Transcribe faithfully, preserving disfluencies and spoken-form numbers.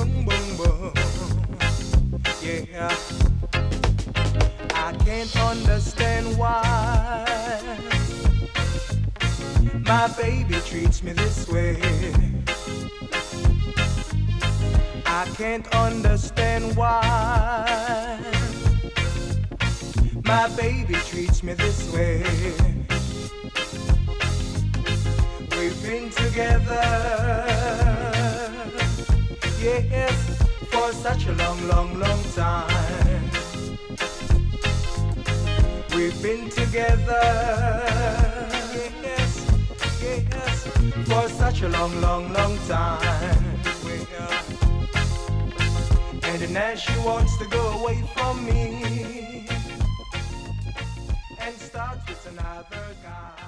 boom, boom, boom. Yeah, I can't understand why my baby treats me this way. I can't understand why my baby treats me this way. We've been together, yes, for such a long, long, long time. We've been together, yes, yes, for such a long, long, long time. And now she wants to go away from me and start with another guy.